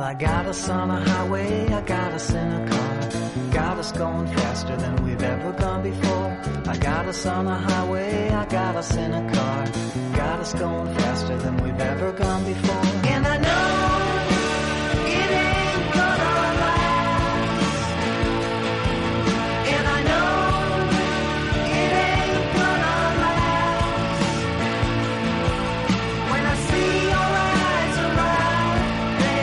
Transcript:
I got us on a highway, I got us in a car. Got us going faster than we've ever gone before. I got us on a highway, I got us in a car. Got us going faster than we've ever gone before.